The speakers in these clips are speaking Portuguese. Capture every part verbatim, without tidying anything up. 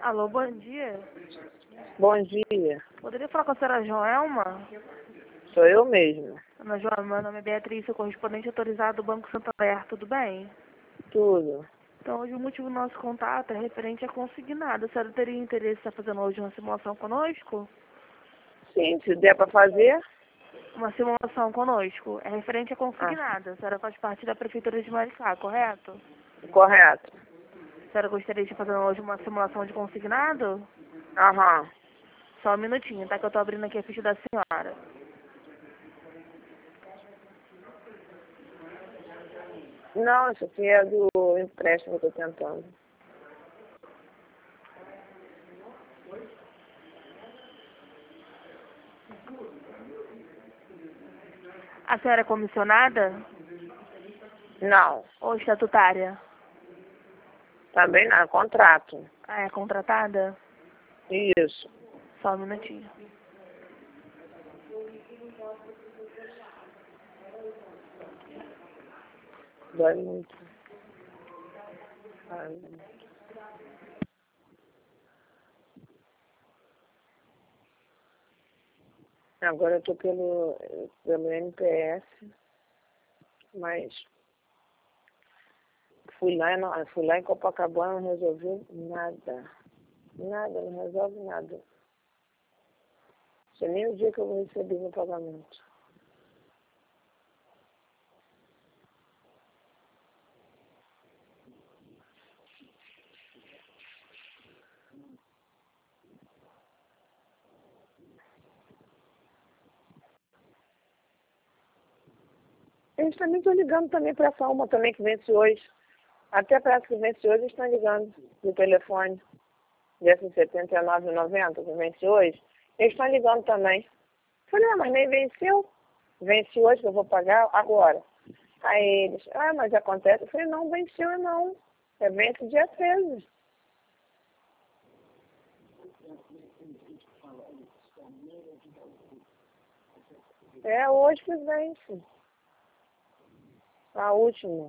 Alô, bom dia. Bom dia, Poderia falar com a senhora Joelma? sou eu mesma. Ana Joelma, meu nome é Beatriz, sou correspondente autorizado do Banco Santander, tudo bem? Tudo. Então, hoje o motivo do nosso contato é referente a consignado. A senhora teria interesse em estar fazendo hoje uma simulação conosco? Sim, se der para fazer. Uma simulação conosco. É referente a Ah, consignado. A senhora faz parte da Prefeitura de Maricá, correto? correto. A senhora gostaria de estar fazendo hoje uma simulação de consignado? Aham. Só um minutinho, tá? Que eu tô abrindo aqui a ficha da senhora. Não, isso aqui é do empréstimo que eu tô tentando. A senhora é comissionada Não, ou estatutária? também não, é contrato. Ah, é contratada? Isso. Só um minutinho. Dói muito. Ai, agora eu tô pelo, pelo N P S, mas fui lá, e não, fui lá em Copacabana, não resolveu nada. Nada, não resolve nada. Não sei nem o dia que eu vou receber meu pagamento. Eles também estão ligando também para essa uma também que vence hoje. Até para essa que vence hoje, eles estão ligando no telefone. Dessa setenta e nove e noventa que vence hoje. Eles estão ligando também. Falei, ah, mas nem venceu. Vence hoje que eu vou pagar agora. Aí eles, ah, mas acontece. Eu falei, não, venceu não. É vence dia treze. É hoje que vence. A última.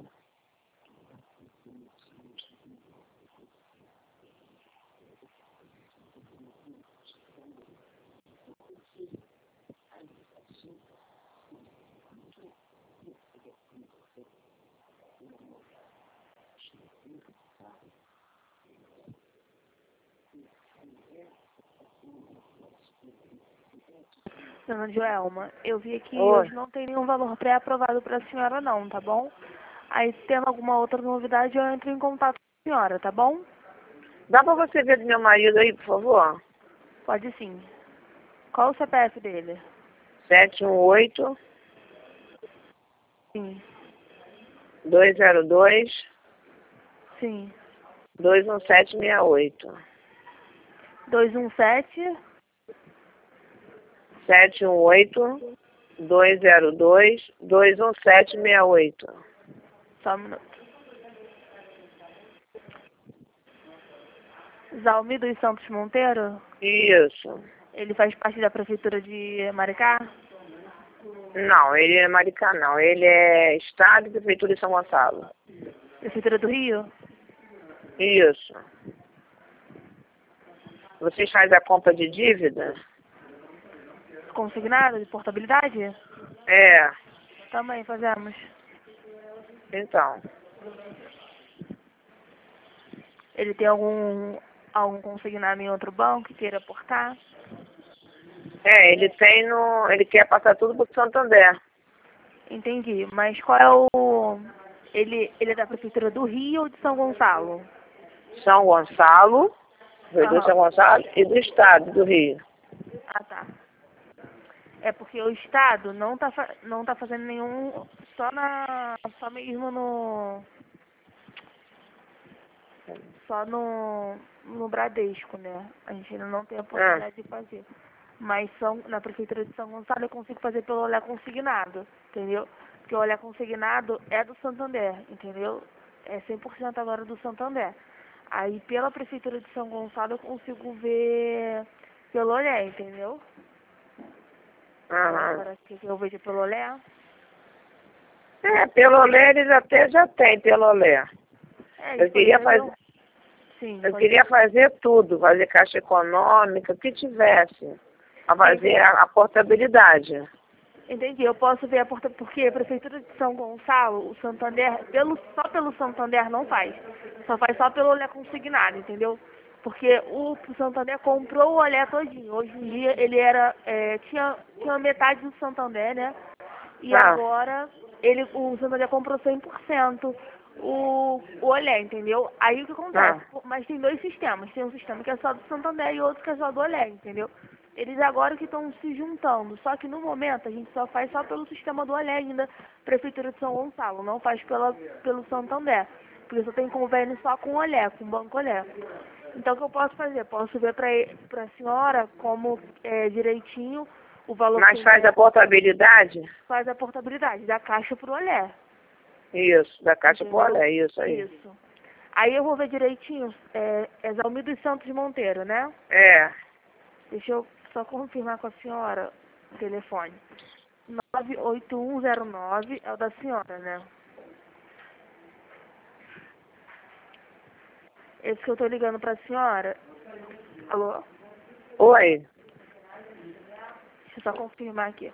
Dona Joelma, eu vi aqui Oi. hoje não tem nenhum valor pré-aprovado para a senhora não, tá bom? Aí, tendo alguma outra novidade, eu entro em contato com a senhora, tá bom? Dá para você ver do meu marido aí, por favor? Pode sim. Qual o C P F dele? sete um oito, Sim. dois zero dois, Sim. dois um sete seis oito. dois um sete. sete um oito, dois zero dois, dois um sete seis oito. Só um minuto. Zalmi dos Santos Monteiro? Isso. Ele faz parte da Prefeitura de Maricá? Não, ele é Maricá, não. Ele é Estado e Prefeitura de São Gonçalo. Prefeitura do Rio? Isso. Vocês fazem a compra de dívida? Consignado de portabilidade? É. Também fazemos. Então. Ele tem algum, algum consignado em outro banco que queira aportar? É, ele tem no. Ele quer passar tudo pro Santander. Entendi. Mas qual é o... Ele, ele é da Prefeitura do Rio ou de São Gonçalo? São Gonçalo, Prefeitura de São Aham. Gonçalo e do Estado do Rio. Ah, tá. É porque o Estado não tá, fa- não tá fazendo nenhum... Só na... Só mesmo no... Só no... No Bradesco, né? A gente ainda não tem a Ah, possibilidade de fazer. Mas são, na Prefeitura de São Gonçalo eu consigo fazer pelo olhar consignado, entendeu? Porque o olhar consignado é do Santander, entendeu? É cem por cento agora do Santander. Aí pela Prefeitura de São Gonçalo eu consigo ver pelo olhar, entendeu? aham. Agora o que que eu vejo pelo olhar? É, pelo Lé eles até já tem pelo Lé. É, Eu queria disponível. fazer. Sim. Eu pode- queria fazer tudo, fazer caixa econômica, o que tivesse. A fazer a, a portabilidade. Entendi. Eu posso ver a porta porque a prefeitura de São Gonçalo, o Santander, pelo, só pelo Santander não faz. Só faz só pelo olé consignado, entendeu? Porque o Santander comprou o olé todinho. Hoje em dia ele era. é, tinha, tinha metade do Santander, né? E Ah. agora ele, o Santander comprou cem por cento o, o olé, entendeu? Aí o que acontece? Mas tem dois sistemas. Tem um sistema que é só do Santander e outro que é só do olé, entendeu? Eles agora que estão se juntando. Só que no momento a gente só faz só pelo sistema do olé ainda, Prefeitura de São Gonçalo. Não faz pela, pelo Santander. Porque só tem convênio só com o olé, com o Banco Olé. Então o que eu posso fazer? Posso ver para a senhora como é, direitinho o valor Mas que faz a portabilidade? faz a portabilidade da caixa pro olé. Isso, da caixa Entendeu? pro olé, isso aí. Isso. Aí eu vou ver direitinho, é, é Zalmir dos Santos Monteiro, né? É. Deixa eu só confirmar com a senhora o telefone. nove oito um zero nove é o da senhora, né? Esse que eu tô ligando pra senhora. Alô? Oi. Deixa eu só confirmar aqui.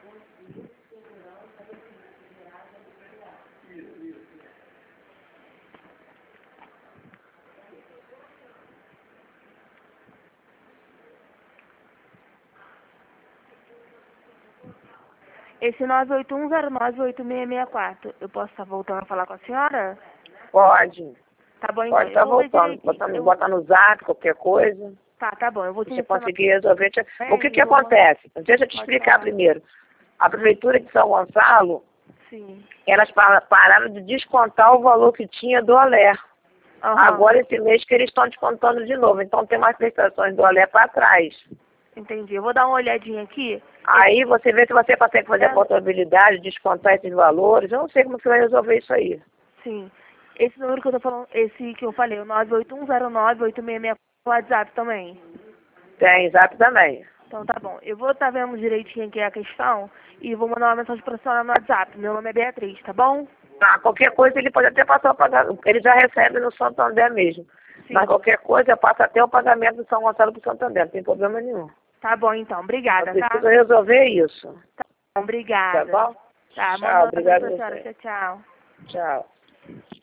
Esse nove oito um zero nove oito seis seis quatro, eu posso estar voltando a falar com a senhora? Pode. Tá bom, então. Pode estar eu vou ver voltando. direitinho. Bota, Eu- bota no zap, qualquer coisa. Tá, tá bom. Eu vou te Você adicionar. conseguir resolver. Te- O que Bem, que eu vou mandar- acontece? Deixa eu te Pode explicar falar. primeiro. A Prefeitura de São Gonçalo, Sim. elas pa- pararam de descontar o valor que tinha do Olé. Aham. Agora, esse mês que eles estão descontando de novo. Então, tem mais prestações do Olé para trás. Entendi. Eu vou dar uma olhadinha aqui. Aí, você vê se você consegue fazer É. a portabilidade, descontar esses valores. Eu não sei como você vai resolver isso aí. Sim. Esse número que eu tô falando, esse que eu falei, o nove oito um zero nove oito seis seis quatro, o WhatsApp também. Tem zap também. Então tá bom. Eu vou estar vendo direitinho aqui a questão e vou mandar uma mensagem pra senhora no WhatsApp. Meu nome é Beatriz, tá bom? Ah, qualquer coisa ele pode até passar o pagamento. Ele já recebe no Santander mesmo. Sim. Mas qualquer coisa passa até o pagamento do São Gonçalo para o Santander. Não tem problema nenhum. Tá bom então. Obrigada, Eu tá? preciso resolver isso. Tá bom, obrigada. Tá bom? Tá, Tchau, manda uma mensagem obrigado pra a senhora. você. Tchau, tchau. Tchau.